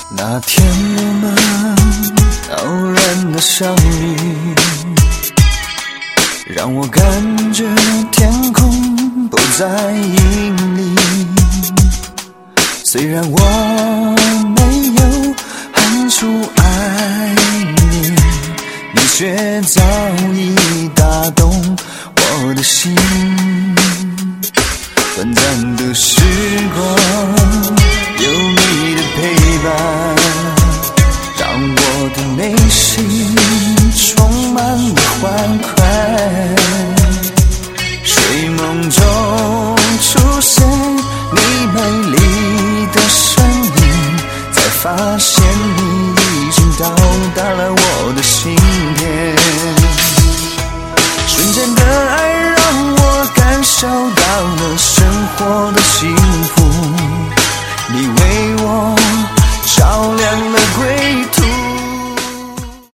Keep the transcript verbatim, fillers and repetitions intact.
那天我们偶然的相遇，让我感觉天空不再阴历。虽然我没有喊出爱你，你却早已打动我的心。短暂的时光，有你的陪伴，让我的内心充满了欢快。睡梦中出现你美丽的身影，才发现你已经到达了我的心田。瞬间的爱让我感受到了生活的幸福，你为我照亮了归途。